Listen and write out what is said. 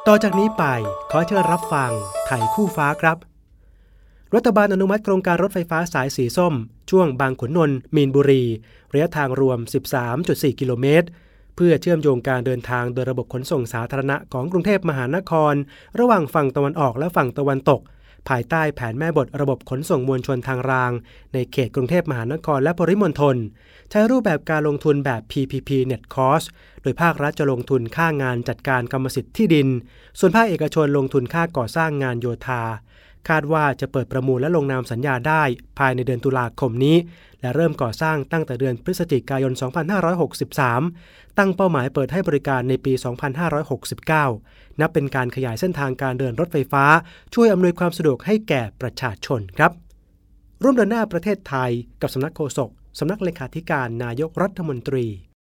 ต่อจากนี้ไปขอเชิญรับฟังไทยคู่ฟ้าครับรัฐบาลอนุมัติโครงการรถไฟฟ้าสายสีส้มช่วงบางขุนนนท์มีนบุรีระยะทางรวม 13.4 กิโลเมตรเพื่อเชื่อมโยงการเดินทางโดยระบบขนส่งสาธารณะของกรุงเทพมหานครระหว่างฝั่งตะวันออกและฝั่งตะวันตกภายใต้แผนแม่บทระบบขนส่งมวลชนทางรางในเขตกรุงเทพมหานครและปริมณฑลใช้รูปแบบการลงทุนแบบ PPP Net Cost โดยภาครัฐจะลงทุนค่างานจัดการกรรมสิทธิ์ที่ดินส่วนภาคเอกชนลงทุนค่าก่อสร้างงานโยธาคาดว่าจะเปิดประมูลและลงนามสัญญาได้ภายในเดือนตุลาคมนี้และเริ่มก่อสร้างตั้งแต่เดือนพฤศจิกายน 2563 ตั้งเป้าหมายเปิดให้บริการในปี 2569 นับเป็นการขยายเส้นทางการเดินรถไฟฟ้าช่วยอำนวยความสะดวกให้แก่ประชาชนครับร่วมเดินหน้าประเทศไทยกับสำนักโฆษกสำนักเลขาธิการนายกรัฐมนตรี